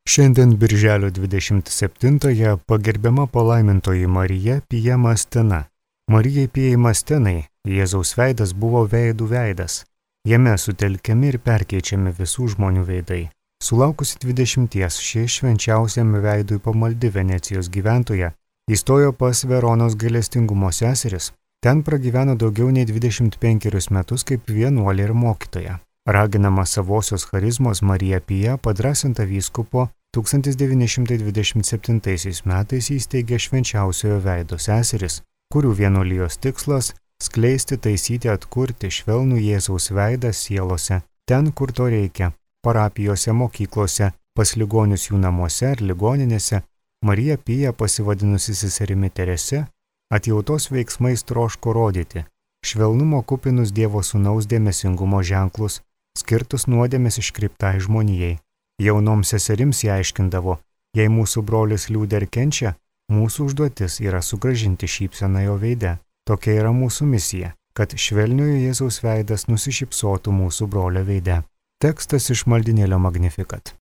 Šiandien birželio 27-ąją pagerbiama palaimintoji Marija Pija Mastena. Marijai Pijai Mastenai Jėzaus veidas buvo veidų veidas. Jame sutelkiami ir perkeičiami visų žmonių veidai. Sulaukusi 20, ši švenčiausiam veidui pamaldi Venecijos gyventoja įstojo pas Veronos gailestingumo seseris. Ten pragyveno daugiau nei 25 metus kaip vienuolė ir mokytoja. Raginama savosios charizmos Marija Pija padrąsinta vyskupo 1927 metais įsteigė švenčiausiojo veido seseris, kurių vienuolijos tikslas – skleisti, taisyti, atkurti švelnų Jėzaus veidą sielose, ten, kur to reikia, parapijose, mokyklose, pas ligonius jų namuose ar ligoninėse. Marija Pija, pasivadinusi seserimi Terese, atjautos veiksmais troško rodyti švelnumo kupinus Dievo Sūnaus dėmesingumo ženklus, skirtus nuodėmės iškreiptai žmonijai. Jaunoms seserims jie aiškindavo, jei mūsų brolis liūdi ir kenčia, mūsų užduotis yra sugrąžinti šypseną jo veide. Tokia yra mūsų misija, kad švelniojo Jėzaus veidas nusišypsotų mūsų brolio veide. Tekstas iš maldynėlio Magnificat.